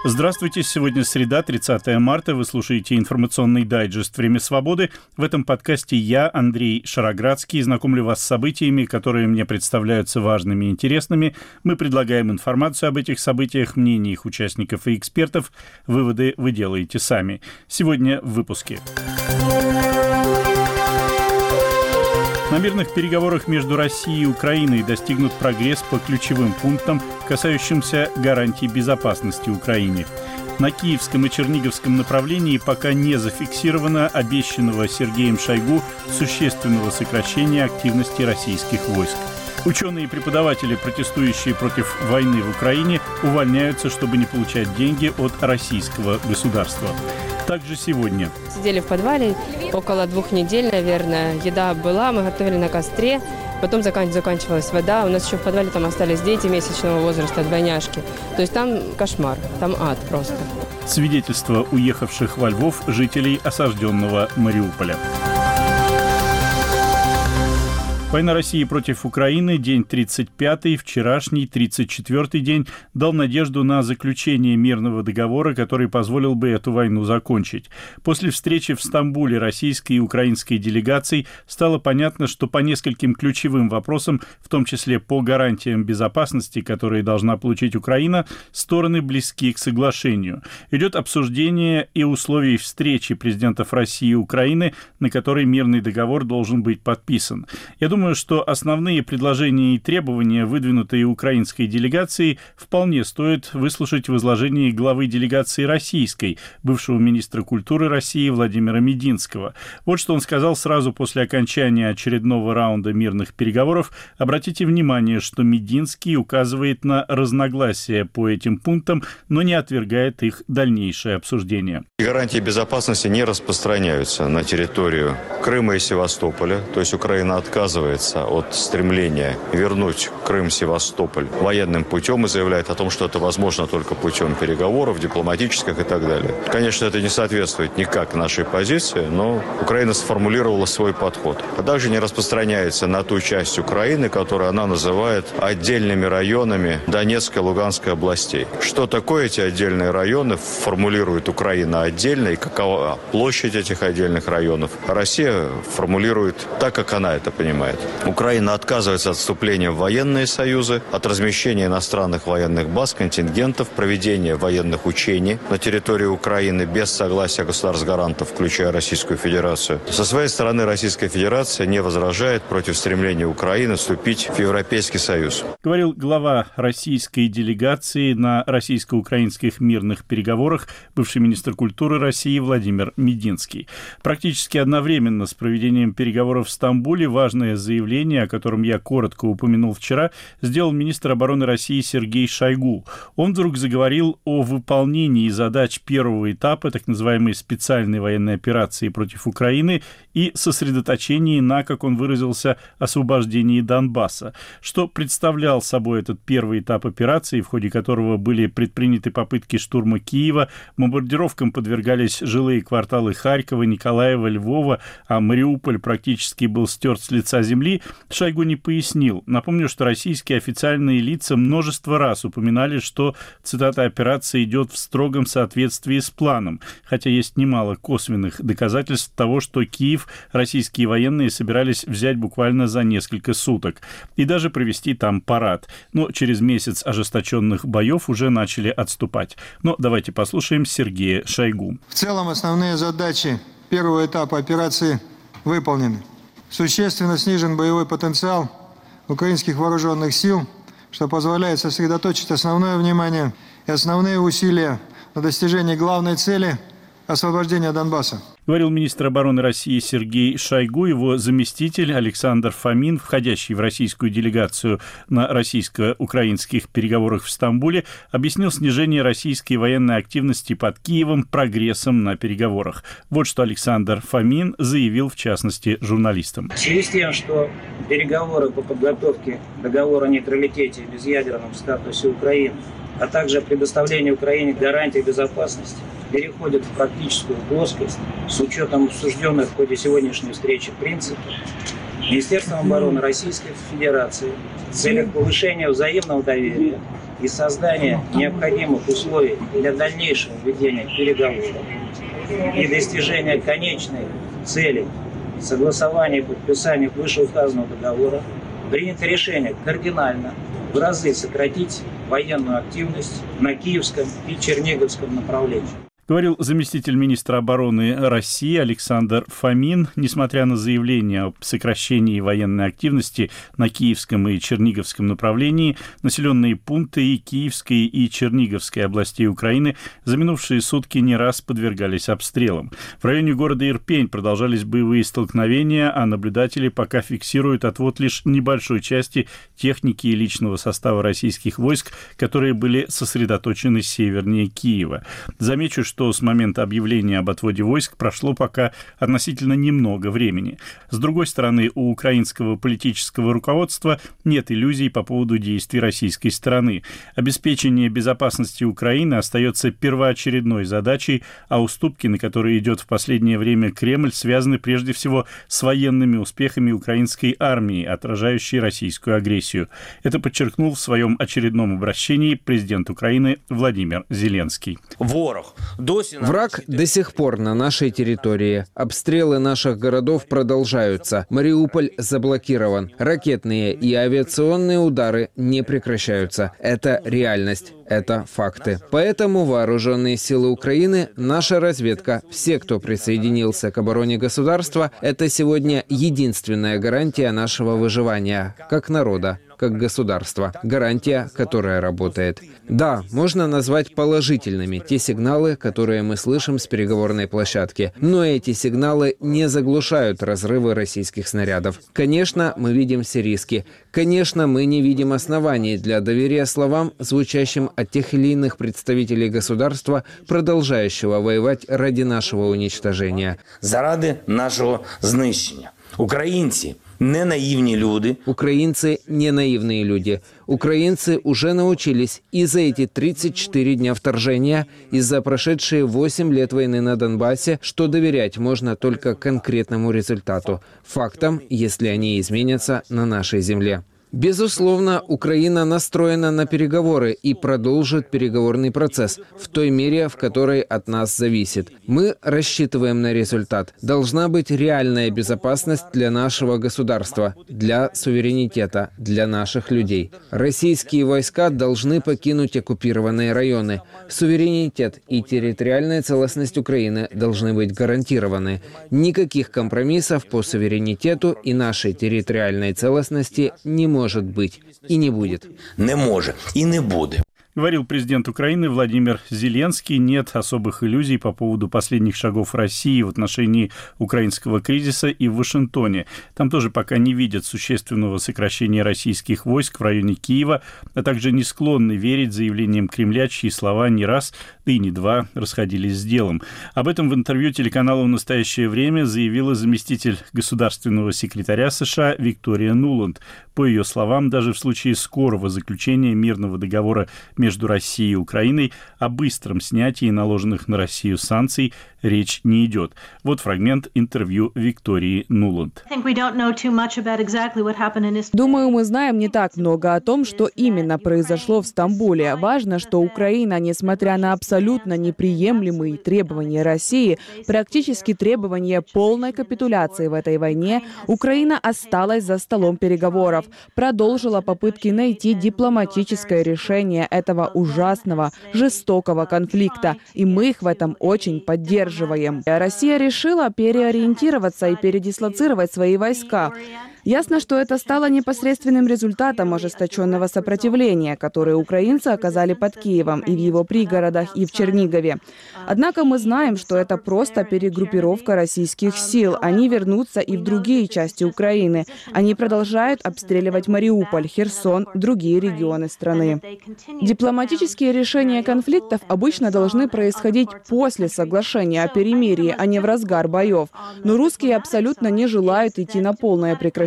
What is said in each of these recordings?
Здравствуйте, сегодня среда, 30 марта, вы слушаете информационный дайджест «Время свободы». В этом подкасте я, Андрей Шароградский, знакомлю вас с событиями, которые мне представляются важными и интересными. Мы предлагаем информацию об этих событиях, мнения их участников и экспертов. Выводы вы делаете сами. Сегодня в выпуске. На мирных переговорах между Россией и Украиной достигнут прогресс по ключевым пунктам, касающимся гарантий безопасности Украине. На Киевском и Черниговском направлении пока не зафиксировано обещанного Сергеем Шойгу существенного сокращения активности российских войск. Ученые и преподаватели, протестующие против войны в Украине, увольняются, чтобы не получать деньги от российского государства. Также сегодня. Сидели в подвале около 2 недель, наверное. Еда была, мы готовили на костре. Потом заканчивалась вода. У нас еще в подвале там остались дети месячного возраста, двойняшки. То есть там кошмар, там ад просто. Свидетельство уехавших во Львов жителей осажденного Мариуполя. Война России против Украины, день 35-й, вчерашний 34-й день, дал надежду на заключение мирного договора, который позволил бы эту войну закончить. После встречи в Стамбуле российской и украинской делегаций стало понятно, что по нескольким ключевым вопросам, в том числе по гарантиям безопасности, которые должна получить Украина, стороны близки к соглашению. Идет обсуждение и условий встречи президентов России и Украины, на которой мирный договор должен быть подписан. Я думаю, что основные предложения и требования, выдвинутые украинской делегацией, вполне стоит выслушать в изложении главы делегации российской, бывшего министра культуры России Владимира Мединского. Вот что он сказал сразу после окончания очередного раунда мирных переговоров. Обратите внимание, что Мединский указывает на разногласия по этим пунктам, но не отвергает их дальнейшее обсуждение. Гарантии безопасности не распространяются на территорию Крыма и Севастополя, то есть Украина отказывается от стремления вернуть Крым, Севастополь военным путем и заявляет о том, что это возможно только путем переговоров, дипломатических и так далее. Конечно, это не соответствует никак нашей позиции, но Украина сформулировала свой подход. А также не распространяется на ту часть Украины, которую она называет отдельными районами Донецкой и Луганской областей. Что такое эти отдельные районы, формулирует Украина отдельно, и какова площадь этих отдельных районов. Россия формулирует так, как она это понимает. Украина отказывается от вступления в военные союзы, от размещения иностранных военных баз, контингентов, проведения военных учений на территории Украины без согласия государств-гарантов, включая Российскую Федерацию. Со своей стороны Российская Федерация не возражает против стремления Украины вступить в Европейский Союз. Говорил глава российской делегации на российско-украинских мирных переговорах бывший министр культуры России Владимир Мединский. Практически одновременно с проведением переговоров в Стамбуле важное заявление, о котором я коротко упомянул вчера, сделал министр обороны России Сергей Шойгу. Он вдруг заговорил о выполнении задач первого этапа так называемой специальной военной операции против Украины и сосредоточении на, как он выразился, освобождении Донбасса. Что представлял собой этот первый этап операции, в ходе которого были предприняты попытки штурма Киева, бомбардировкам подвергались жилые кварталы Харькова, Николаева, Львова, а Мариуполь практически был стерт с лица земли, Шойгу не пояснил. Напомню, что российские официальные лица множество раз упоминали, что, цитата, «операция идет в строгом соответствии с планом», хотя есть немало косвенных доказательств того, что Киев российские военные собирались взять буквально за несколько суток и даже провести там парад. Но через месяц ожесточенных боев уже начали отступать. Но давайте послушаем Сергея Шойгу. В целом основные задачи первого этапа операции выполнены. Существенно снижен боевой потенциал украинских вооруженных сил, что позволяет сосредоточить основное внимание и основные усилия на достижении главной цели – освобождения Донбасса. Говорил министр обороны России Сергей Шойгу. Его заместитель Александр Фомин, входящий в российскую делегацию на российско-украинских переговорах в Стамбуле, объяснил снижение российской военной активности под Киевом прогрессом на переговорах. Вот что Александр Фомин заявил, в частности, журналистам. В связи с тем, что переговоры по подготовке договора о нейтралитете и безъядерном статусе Украины, а также о предоставлении Украине гарантий безопасности, переходят в практическую плоскость с учетом обсужденных в ходе сегодняшней встречи принципов, Министерством обороны Российской Федерации в целях повышения взаимного доверия и создания необходимых условий для дальнейшего ведения переговоров и достижения конечной цели согласования и подписания вышеуказанного договора принято решение кардинально в разы сократить военную активность на Киевском и Черниговском направлении. Говорил заместитель министра обороны России Александр Фомин. Несмотря на заявление об сокращении военной активности на Киевском и Черниговском направлении, населенные пункты и Киевской, и Черниговской областей Украины за минувшие сутки не раз подвергались обстрелам. В районе города Ирпень продолжались боевые столкновения, а наблюдатели пока фиксируют отвод лишь небольшой части техники и личного состава российских войск, которые были сосредоточены севернее Киева. Замечу, что с момента объявления об отводе войск прошло пока относительно немного времени. С другой стороны, у украинского политического руководства нет иллюзий по поводу действий российской стороны. Обеспечение безопасности Украины остается первоочередной задачей, а уступки, на которые идет в последнее время Кремль, связаны прежде всего с военными успехами украинской армии, отражающей российскую агрессию. Это подчеркнул в своем очередном обращении президент Украины Владимир Зеленский. Враг до сих пор на нашей территории. Обстрелы наших городов продолжаются. Мариуполь заблокирован. Ракетные и авиационные удары не прекращаются. Это реальность. Это факты. Поэтому вооруженные силы Украины, наша разведка, все, кто присоединился к обороне государства, это сегодня единственная гарантия нашего выживания, как народа, как государства. Гарантия, которая работает. Да, можно назвать положительными те сигналы, которые мы слышим с переговорной площадки. Но эти сигналы не заглушают разрывы российских снарядов. Конечно, мы видим все риски. Конечно, мы не видим оснований для доверия словам, звучащим от тех или иных представителей государства, продолжающего воевать ради нашего уничтожения. Заради нашего знищення. Українці не наивные люди. Украинцы не наивные люди. Украинцы уже научились и за эти 34 дня вторжения, и за прошедшие 8 лет войны на Донбассе, что доверять можно только конкретному результату, фактам, если они изменятся на нашей земле. Безусловно, Украина настроена на переговоры и продолжит переговорный процесс в той мере, в которой от нас зависит. Мы рассчитываем на результат. Должна быть реальная безопасность для нашего государства, для суверенитета, для наших людей. Российские войска должны покинуть оккупированные районы. Суверенитет и территориальная целостность Украины должны быть гарантированы. Никаких компромиссов по суверенитету и нашей территориальной целостности не может быть и не будет. Не может и не будет. Говорил президент Украины Владимир Зеленский. Нет особых иллюзий по поводу последних шагов России в отношении украинского кризиса и в Вашингтоне. Там тоже пока не видят существенного сокращения российских войск в районе Киева, а также не склонны верить заявлениям Кремля, чьи слова не раз, да и не два расходились с делом. Об этом в интервью телеканалу «В настоящее время» заявила заместитель государственного секретаря США Виктория Нуланд. По ее словам, даже в случае скорого заключения мирного договора между Россией и Украиной о быстром снятии наложенных на Россию санкций речь не идет. Вот фрагмент интервью Виктории Нуланд. Думаю, мы знаем не так много о том, что именно произошло в Стамбуле. Важно, что Украина, несмотря на абсолютно неприемлемые требования России, практически требования полной капитуляции в этой войне, Украина осталась за столом переговоров, продолжила попытки найти дипломатическое решение этого ужасного, жестокого конфликта, и мы их в этом очень поддерживаем. Россия решила переориентироваться и передислоцировать свои войска. Ясно, что это стало непосредственным результатом ожесточенного сопротивления, которое украинцы оказали под Киевом и в его пригородах, и в Чернигове. Однако мы знаем, что это просто перегруппировка российских сил. Они вернутся и в другие части Украины. Они продолжают обстреливать Мариуполь, Херсон, другие регионы страны. Дипломатические решения конфликтов обычно должны происходить после соглашения о перемирии, а не в разгар боев. Но русские абсолютно не желают идти на полное прекращение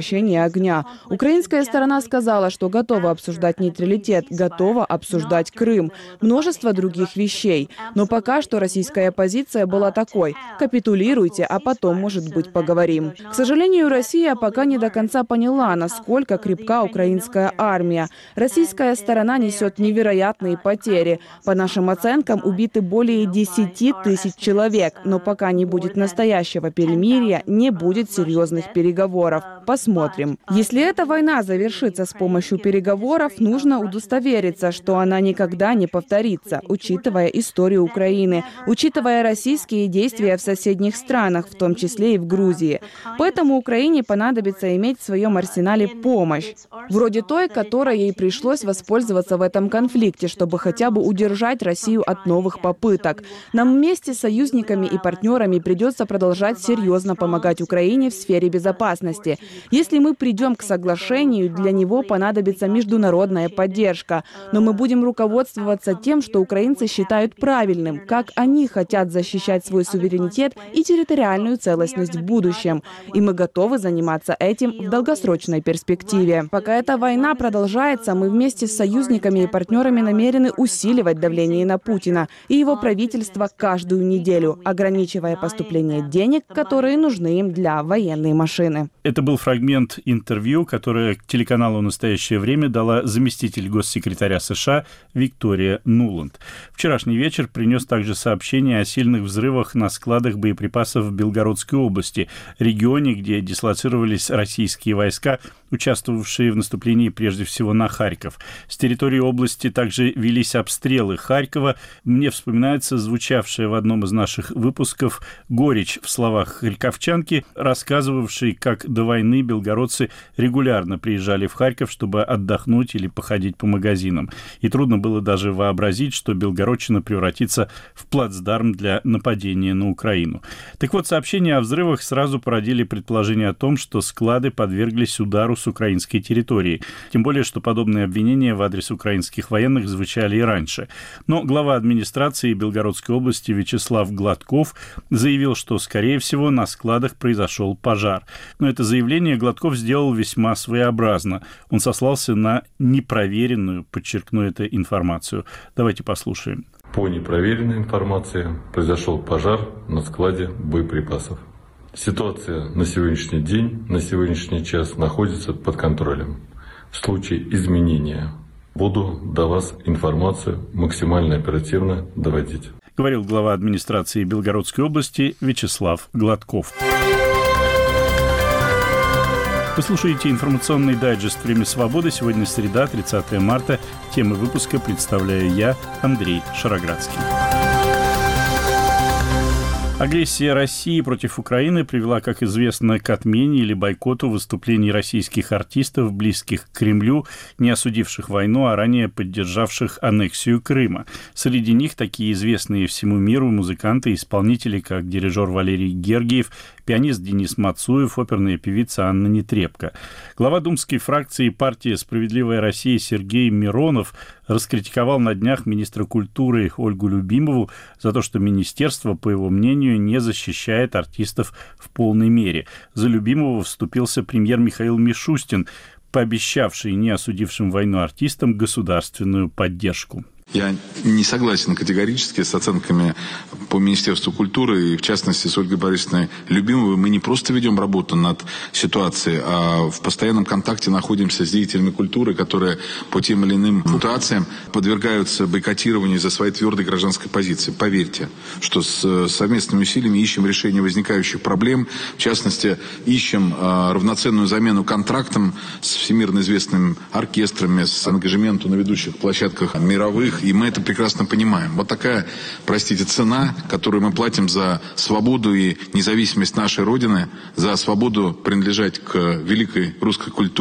прекращения огня. Украинская сторона сказала, что готова обсуждать нейтралитет, готова обсуждать Крым, множество других вещей. Но пока что российская позиция была такой: капитулируйте, а потом, может быть, поговорим. К сожалению, Россия пока не до конца поняла, насколько крепка украинская армия. Российская сторона несет невероятные потери. По нашим оценкам, убиты более 10 тысяч человек. Но пока не будет настоящего перемирия, не будет серьезных переговоров. Посмотрим. Если эта война завершится с помощью переговоров, нужно удостовериться, что она никогда не повторится, учитывая историю Украины, учитывая российские действия в соседних странах, в том числе и в Грузии. Поэтому Украине понадобится иметь в своем арсенале помощь, вроде той, которой ей пришлось воспользоваться в этом конфликте, чтобы хотя бы удержать Россию от новых попыток. Нам вместе с союзниками и партнерами придется продолжать серьезно помогать Украине в сфере безопасности. Если мы придем к соглашению, для него понадобится международная поддержка. Но мы будем руководствоваться тем, что украинцы считают правильным, как они хотят защищать свой суверенитет и территориальную целостность в будущем. И мы готовы заниматься этим в долгосрочной перспективе. Пока эта война продолжается, мы вместе с союзниками и партнерами намерены усиливать давление на Путина и его правительство каждую неделю, ограничивая поступление денег, которые нужны им для военной машины. Это был фрагмент интервью, которое телеканалу «Настоящее время» дала заместитель госсекретаря США Виктория Нуланд. Вчерашний вечер принес также сообщение о сильных взрывах на складах боеприпасов в Белгородской области, регионе, где дислоцировались российские войска, участвовавшие в наступлении прежде всего на Харьков. С территории области также велись обстрелы Харькова. Мне вспоминается звучавшая в одном из наших выпусков горечь в словах харьковчанки, рассказывавшей, как до войны белгородцы регулярно приезжали в Харьков, чтобы отдохнуть или походить по магазинам. И трудно было даже вообразить, что Белгородчина превратится в плацдарм для нападения на Украину. Так вот, сообщения о взрывах сразу породили предположение о том, что склады подверглись удару с украинской территории. Тем более, что подобные обвинения в адрес украинских военных звучали и раньше. Но глава администрации Белгородской области Вячеслав Гладков заявил, что, скорее всего, на складах произошел пожар. Но это заявление Гладков сделал весьма своеобразно. Он сослался на непроверенную, подчеркну это, информацию. Давайте послушаем. По непроверенной информации произошел пожар на складе боеприпасов. Ситуация на сегодняшний день, на сегодняшний час находится под контролем. В случае изменения буду до вас информацию максимально оперативно доводить. Говорил глава администрации Белгородской области Вячеслав Гладков. Вы слушаете информационный дайджест «Время свободы». Сегодня среда, 30 марта. Темы выпуска представляю я, Андрей Шароградский. Агрессия России против Украины привела, как известно, к отмене или бойкоту выступлений российских артистов, близких к Кремлю, не осудивших войну, а ранее поддержавших аннексию Крыма. Среди них такие известные всему миру музыканты и исполнители, как дирижер Валерий Гергиев, пианист Денис Мацуев, оперная певица Анна Нетребко. Глава думской фракции партии «Справедливая Россия» Сергей Миронов раскритиковал на днях министра культуры Ольгу Любимову за то, что министерство, по его мнению, не защищает артистов в полной мере. За Любимова вступился премьер Михаил Мишустин, пообещавший не осудившим войну артистам государственную поддержку. Я не согласен категорически с оценками по Министерству культуры, и в частности с Ольгой Борисовной Любимовой. Мы не просто ведем работу над ситуацией, а в постоянном контакте находимся с деятелями культуры, которые по тем или иным ситуациям подвергаются бойкотированию из-за своей твердой гражданской позиции. Поверьте, что с совместными усилиями ищем решение возникающих проблем. В частности, ищем равноценную замену контрактам с всемирно известными оркестрами, с ангажементом на ведущих площадках мировых. И мы это прекрасно понимаем. Вот такая, простите, цена, которую мы платим за свободу и независимость нашей Родины, за свободу принадлежать к великой русской культуре.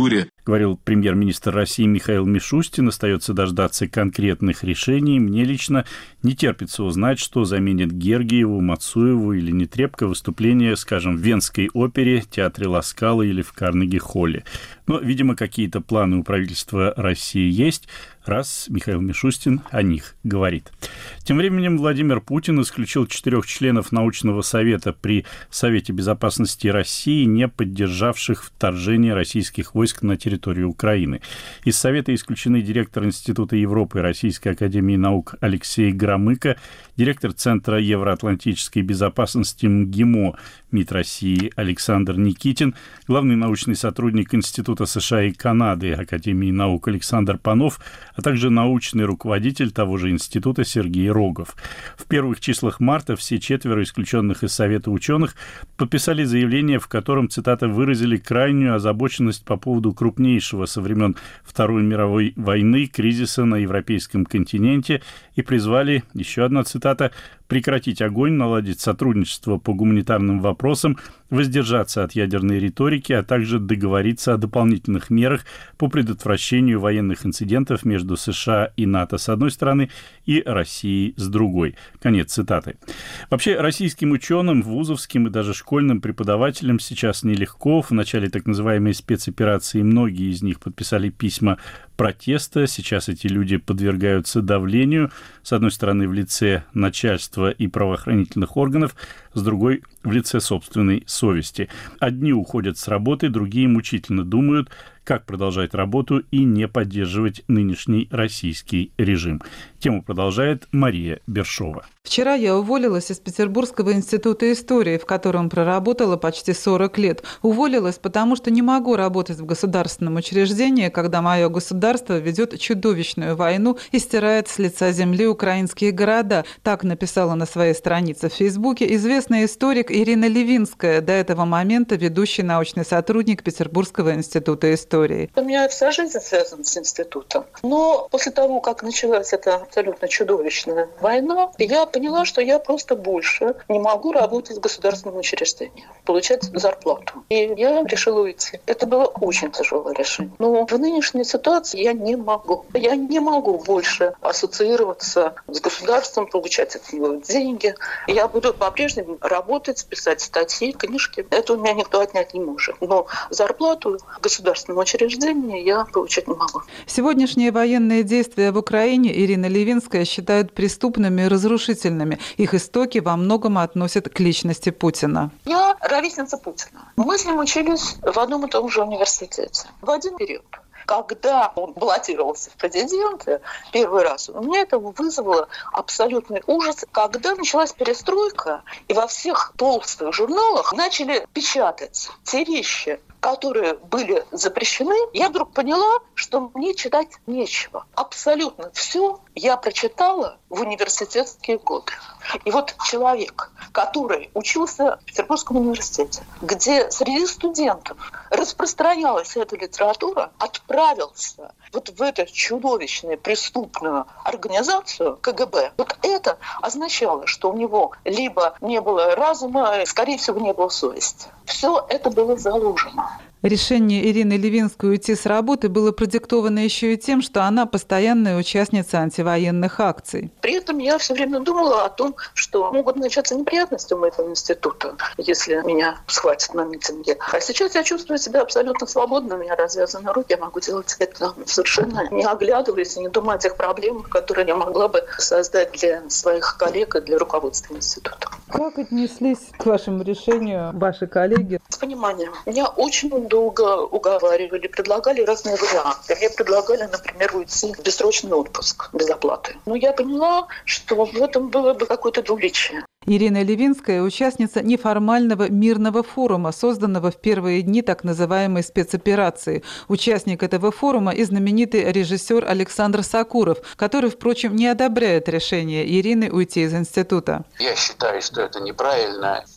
говорил премьер-министр России Михаил Мишустин. Остается дождаться конкретных решений. Мне лично не терпится узнать, что заменит Гергиеву, Мацуеву или Нетребко выступление, скажем, в Венской опере, Театре Ла Скала или в Карнеги-холле. Но, видимо, какие-то планы у правительства России есть, раз Михаил Мишустин о них говорит. Тем временем Владимир Путин исключил 4 членов научного совета при Совете безопасности России, не поддержавших вторжение российских войск на территорию Украины. Из совета исключены директор Института Европы Российской академии наук Алексей Громыко, директор Центра евроатлантической безопасности МГИМО МИД России Александр Никитин, главный научный сотрудник Института США и Канады Академии наук Александр Панов, а также научный руководитель того же института Сергей Рогов. В первых числах марта все 4 исключенных из Совета ученых подписали заявление, в котором, цитата, выразили крайнюю озабоченность по поводу крупнейшего со времен Второй мировой войны кризиса на европейском континенте и призвали, еще одна цитата, прекратить огонь, наладить сотрудничество по гуманитарным вопросам, воздержаться от ядерной риторики, а также договориться о дополнительных мерах по предотвращению военных инцидентов между США и НАТО с одной стороны и Россией с другой. Конец цитаты. Вообще, российским ученым, вузовским и даже школьным преподавателям сейчас нелегко. В начале так называемой спецоперации многие из них подписали письма протеста. Сейчас эти люди подвергаются давлению, с одной стороны, в лице начальства и правоохранительных органов, с другой – в лице собственной совести. Одни уходят с работы, другие мучительно думают, как продолжать работу и не поддерживать нынешний российский режим. Тему продолжает Мария Бершова. Вчера я уволилась из Петербургского института истории, в котором проработала почти 40 лет. Уволилась, потому что не могу работать в государственном учреждении, когда мое государство ведет чудовищную войну и стирает с лица земли украинские города. Так написала на своей странице в Фейсбуке известный историк Ирина Левинская, до этого момента ведущий научный сотрудник Петербургского института истории. У меня вся жизнь связана с институтом. Но после того, как началась эта абсолютно чудовищная война, я поняла, что я просто больше не могу работать в государственном учреждении, получать зарплату. И я решила уйти. Это было очень тяжелое решение. Но в нынешней ситуации я не могу. Я не могу больше ассоциироваться с государством, получать от него деньги. Я буду по-прежнему работать, писать статьи, книжки. Это у меня никто отнять не может. Но зарплату в государственном учреждении я получать не могу. Сегодняшние военные действия в Украине Ирина Левинская считает преступными и разрушительными. Их истоки во многом относят к личности Путина. Я ровесница Путина. Мы с ним учились в одном и том же университете. В один период. Когда он баллотировался в президенты первый раз, у меня это вызвало абсолютный ужас. Когда началась перестройка, и во всех толстых журналах начали печатать те вещи, которые были запрещены, я вдруг поняла, что мне читать нечего. Абсолютно все я прочитала в университетские годы. И вот человек, который учился в Петербургском университете, где среди студентов распространялась эта литература, отправился вот в эту чудовищную преступную организацию КГБ. Вот это означало, что у него либо не было разума, скорее всего, не было совести. Все это было заложено. Решение Ирины Левинской уйти с работы было продиктовано еще и тем, что она постоянная участница антивоенных акций. При этом я все время думала о том, что могут начаться неприятности у моего института, если меня схватят на митинге. А сейчас я чувствую себя абсолютно свободно, у меня развязаны руки, я могу делать это совершенно не оглядываясь и не думая о тех проблемах, которые я могла бы создать для своих коллег и для руководства института. Как отнеслись к вашему решению ваши коллеги? С пониманием. Меня очень долго уговаривали, предлагали разные варианты. Мне предлагали, например, уйти в бессрочный отпуск без оплаты. Но я поняла, что в этом было бы какое-то двуличие. Ирина Левинская – участница неформального мирного форума, созданного в первые дни так называемой спецоперации. Участник этого форума и знаменитый режиссер Александр Сакуров, который, впрочем, не одобряет решение Ирины уйти из института. Я считаю, что это неправильно.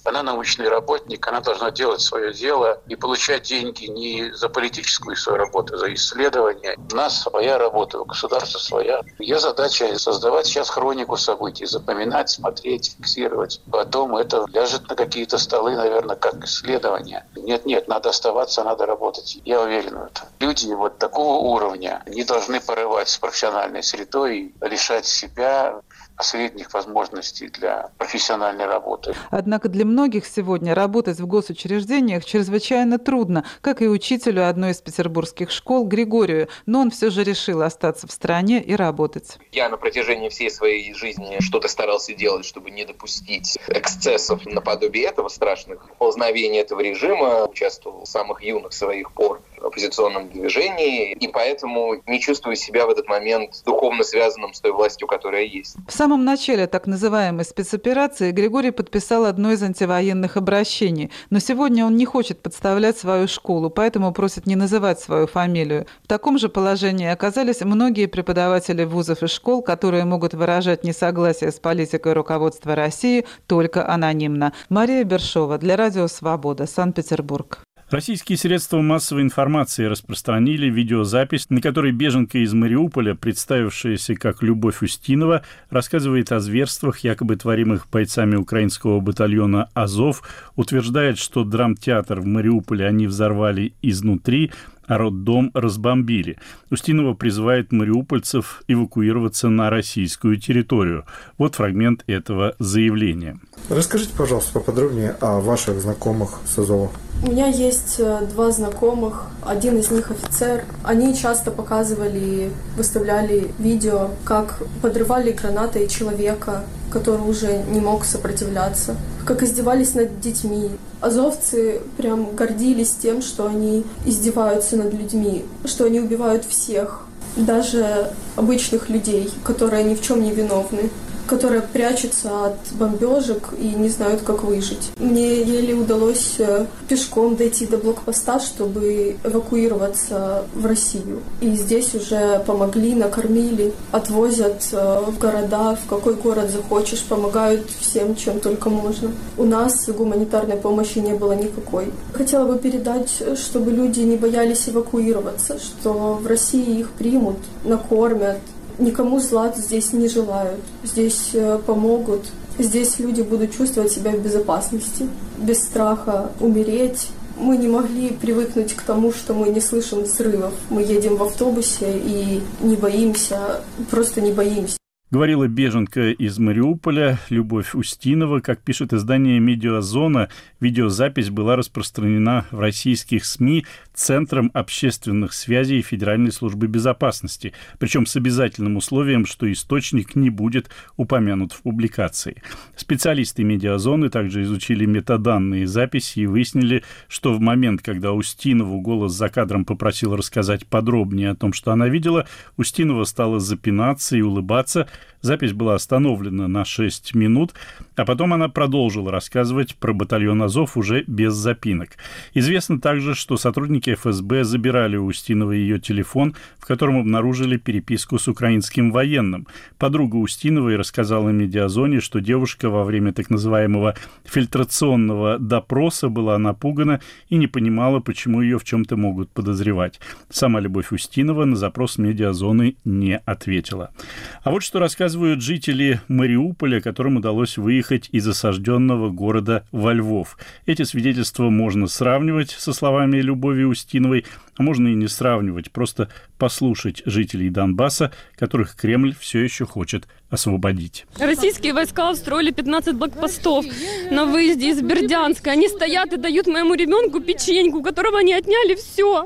Она научный работник, она должна делать свое дело и получать деньги не за политическую свою работу, а за исследование. У нас своя работа, у государства своя. Ее задача создавать сейчас хронику событий, запоминать, смотреть, фиксировать. Потом это ляжет на какие-то столы, наверное, как исследование. Нет, надо оставаться, надо работать. Я уверен в этом. Люди вот такого уровня не должны порывать с профессиональной средой, лишать себя последних возможностей для профессиональной работы. Однако для многих сегодня работать в госучреждениях чрезвычайно трудно, как и учителю одной из петербургских школ Григорию, но он все же решил остаться в стране и работать. Я на протяжении всей своей жизни что-то старался делать, чтобы не допустить эксцессов наподобие этого, страшных ползновений этого режима, участвовал с самых юных своих пор в оппозиционном движении, и поэтому не чувствую себя в этот момент духовно связанным с той властью, которая есть. В самом начале так называемой спецоперации Григорий подписал одно из антивоенных обращений, но сегодня он не хочет подставлять свою школу, поэтому просит не называть свою фамилию. В таком же положении оказались многие преподаватели вузов и школ, которые могут выражать несогласие с политикой руководства России только анонимно. Мария Бершова для Радио Свобода, Санкт-Петербург. Российские средства массовой информации распространили видеозапись, на которой беженка из Мариуполя, представившаяся как Любовь Устинова, рассказывает о зверствах, якобы творимых бойцами украинского батальона «Азов», утверждает, что драмтеатр в Мариуполе они взорвали изнутри, а роддом разбомбили. Устинова призывает мариупольцев эвакуироваться на российскую территорию. Вот фрагмент этого заявления. Расскажите, пожалуйста, поподробнее о ваших знакомых с Азова. У меня есть 2 знакомых, один из них офицер. Они часто показывали, выставляли видео, как подрывали гранатой человека, который уже не мог сопротивляться, как издевались над детьми. Азовцы прям гордились тем, что они издеваются над людьми, что они убивают всех, даже обычных людей, которые ни в чем не виновны, которые прячутся от бомбежек и не знают, как выжить. Мне еле удалось пешком дойти до блокпоста, чтобы эвакуироваться в Россию. И здесь уже помогли, накормили, отвозят в города, в какой город захочешь, помогают всем, чем только можно. У нас гуманитарной помощи не было никакой. Хотела бы передать, чтобы люди не боялись эвакуироваться, что в России их примут, накормят. Никому зла здесь не желают, здесь помогут, здесь люди будут чувствовать себя в безопасности, без страха умереть. Мы не могли привыкнуть к тому, что мы не слышим взрывов. Мы едем в автобусе и не боимся, просто не боимся. Говорила беженка из Мариуполя Любовь Устинова. Как пишет издание «Медиазона», видеозапись была распространена в российских СМИ Центром общественных связей Федеральной службы безопасности, причем с обязательным условием, что источник не будет упомянут в публикации. Специалисты «Медиазоны» также изучили метаданные записи и выяснили, что в момент, когда Устинову голос за кадром попросил рассказать подробнее о том, что она видела, Устинова стала запинаться и улыбаться. Запись была остановлена на 6 минут, а потом она продолжила рассказывать про батальон «Азов» уже без запинок. Известно также, что сотрудники ФСБ забирали у Устиновой ее телефон, в котором обнаружили переписку с украинским военным. Подруга Устиновой рассказала «Медиазоне», что девушка во время так называемого фильтрационного допроса была напугана и не понимала, почему ее в чем-то могут подозревать. Сама Любовь Устинова на запрос «Медиазоны» не ответила. А вот что рассказывают жители Мариуполя, которым удалось выехать из осажденного города во Львов. Эти свидетельства можно сравнивать со словами Любови Устиновой, а можно и не сравнивать, просто послушать жителей Донбасса, которых Кремль все еще хочет освободить. Российские войска устроили 15 блокпостов на выезде из Бердянска. Они стоят и дают моему ребенку печеньку, у которого они отняли все.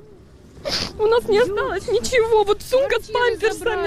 У нас не осталось ничего, вот сумка с памперсами.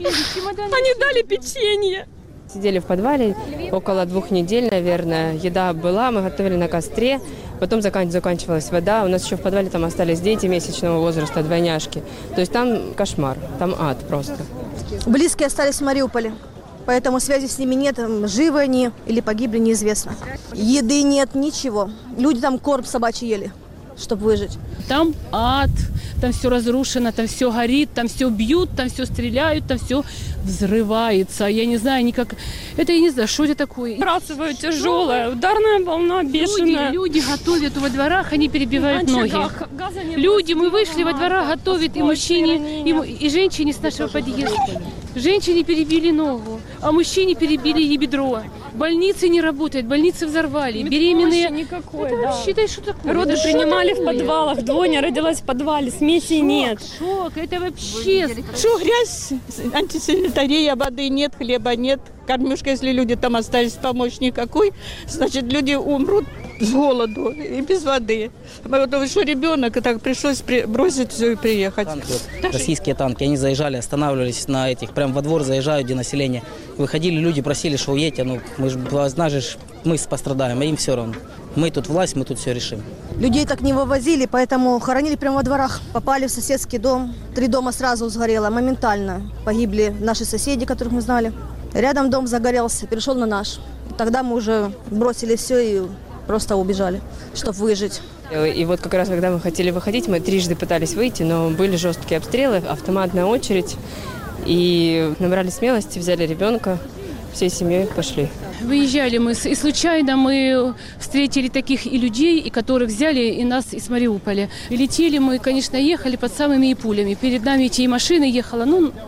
Они дали печенье. Сидели в подвале около 2 недель, наверное. Еда была, мы готовили на костре. Потом заканчивалась вода. У нас еще в подвале там остались дети месячного возраста, двойняшки. То есть там кошмар, там ад просто. Близкие остались в Мариуполе. Поэтому связи с ними нет, живы они или погибли, неизвестно. Еды нет, ничего. Люди там корм собачий ели. чтобы выжить. Там ад, там все разрушено, там все горит, там все бьют, там все стреляют, там все взрывается. Я не знаю никак. Это я не знаю, что это такое. Расовая тяжелая, ударная волна бешеная. Люди готовят во дворах, они перебивают ноги. Люди, мы вышли во дворах, готовят и мужчине, и женщине с нашего подъезда. Женщине перебили ногу, а мужчине перебили ей бедро. Больницы не работают, больницы взорвали, беременные. Никакой, это вообще, да, что такое? Роды принимали в подвалах, двойня родилась в подвале, смеси нет. Шок, это вообще... Что грязь, антисанитария, воды нет, хлеба нет, кормежка, если люди там остались, помочь никакой, значит, люди умрут с голоду и без воды. Потому что ребенок, и так пришлось бросить все и приехать. Российские танки, они заезжали, останавливались на этих, прям во двор заезжают, где население. Выходили люди, просили, что уедьте, ну, мы же, знаешь, мы пострадаем, а им все равно. Мы тут власть, мы тут все решим. Людей так не вывозили, поэтому хоронили прямо во дворах. Попали в соседский дом, 3 дома сразу сгорело, моментально. Погибли наши соседи, которых мы знали. Рядом дом загорелся, перешел на наш. Тогда мы уже бросили все и просто убежали, чтобы выжить. И вот как раз, когда мы хотели выходить, мы трижды пытались выйти, но были жесткие обстрелы, автоматная очередь. И набрали смелости, взяли ребенка, всей семьей пошли. Выезжали мы, и случайно мы встретили таких и людей, и которых взяли и нас из Мариуполя. И летели мы, конечно, ехали под самыми и пулями. Перед нами эти машины ехало,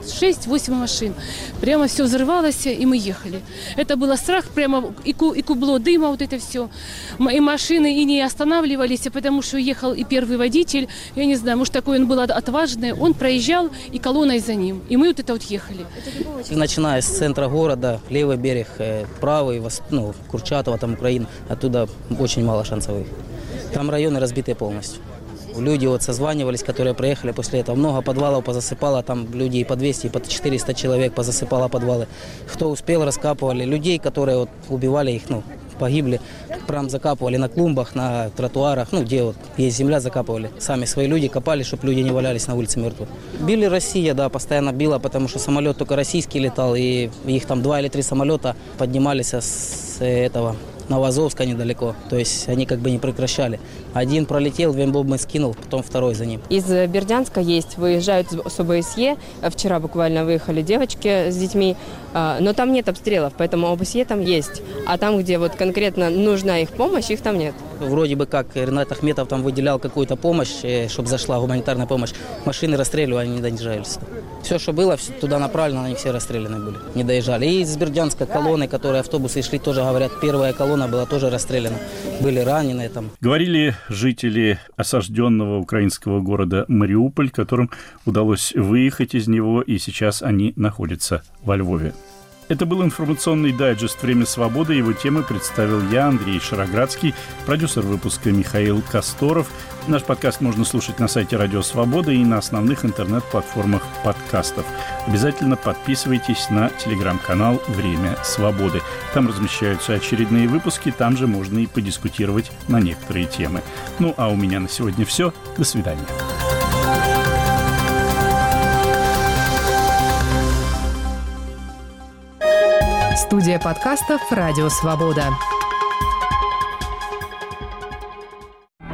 6-8 машин. Прямо все взрывалось, и мы ехали. Это было страх, прямо и кубло дыма, вот это все. И машины и не останавливались, потому что ехал и первый водитель. Я не знаю, может, такой он был отважный. Он проезжал, и колонной за ним. И мы вот это вот ехали. Начиная с центра города, левый берег, правый, Курчатова, там Украина, оттуда очень мало шансов. Там районы разбиты полностью. Люди вот созванивались, которые проехали после этого. Много подвалов позасыпало, там люди и по 200, и по 400 человек позасыпало подвалы. Кто успел, раскапывали. Людей, которые вот убивали их, погибли, прям закапывали на клумбах, на тротуарах, где вот есть земля, закапывали. Сами свои люди копали, чтобы люди не валялись на улице мертвые. Били Россия, да, постоянно била, потому что самолет только российский летал, и их там 2 или 3 самолета поднимались с этого Новоазовска недалеко. То есть они как бы не прекращали. Один пролетел, 2 бомбы скинул, потом второй за ним. Из Бердянска выезжают с ОБСЕ. Вчера буквально выехали девочки с детьми, но там нет обстрелов, поэтому ОБСЕ там есть. А там, где вот конкретно нужна их помощь, их там нет. Вроде бы как Ренат Ахметов там выделял какую-то помощь, чтобы зашла гуманитарная помощь. Машины расстреливали, они не доезжались. Все, что было, туда направлено, они все расстреляны были, не доезжали. И из Бердянска колонны, которые автобусы шли, тоже говорят, первая колонна была тоже расстреляна. Были раненые там. Говорили жители осажденного украинского города Мариуполь, которым удалось выехать из него, и сейчас они находятся во Львове. Это был информационный дайджест «Время свободы». Его темы представил я, Андрей Шароградский, продюсер выпуска Михаил Косторов. Наш подкаст можно слушать на сайте Радио Свобода и на основных интернет-платформах подкастов. Обязательно подписывайтесь на телеграм-канал «Время свободы». Там размещаются очередные выпуски, там же можно и подискутировать на некоторые темы. А у меня на сегодня все. До свидания. Студия подкастов «Радио Свобода».